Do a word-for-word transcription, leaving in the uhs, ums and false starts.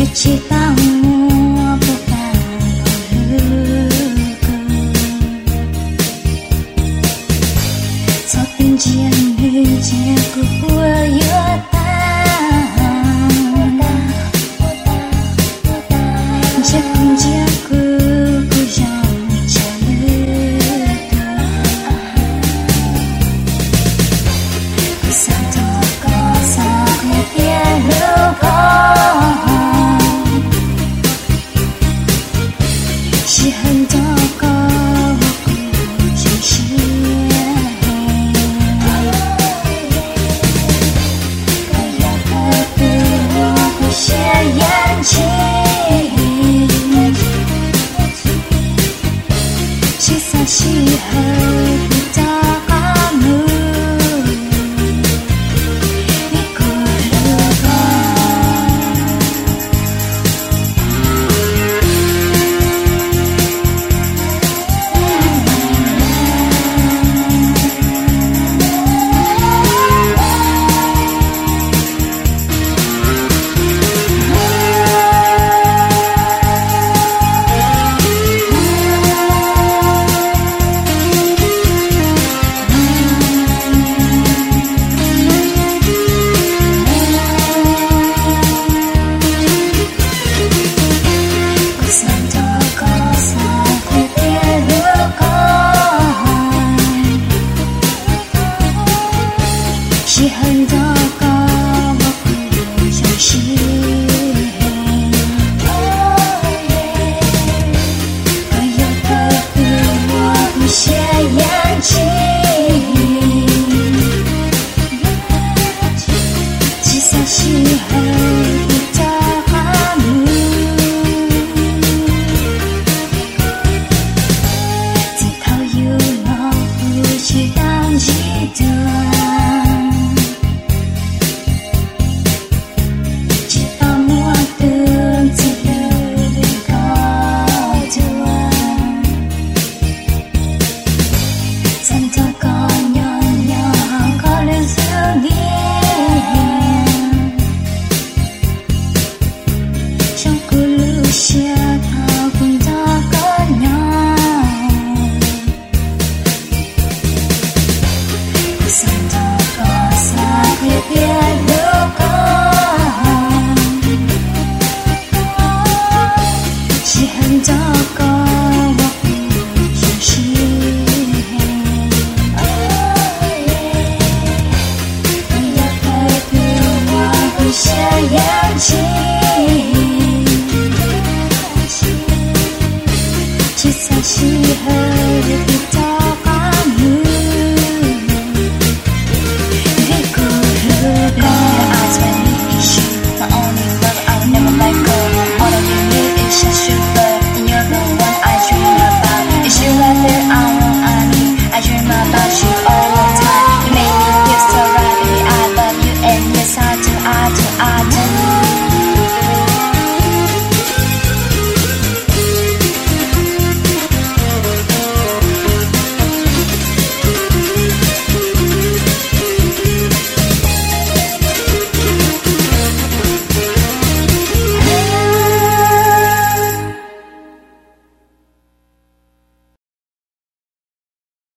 chỉ tao mua bộ ta hư cho tình chiên như chia của yêu ta chắc cũng chia của của dòng trả lứa sao đó có sao nghe tiếng lưu có chỉ hơn đó có một cuộc chuyện chia bây giờ ta tự lo cuộc chia yên chỉ chỉ sao chỉ hơn đó có mưa chỉ hơn đó có một cuộc trò chuyện bây giờ ta tự lo cuộc chia yên chỉ chỉ sao chỉ hơn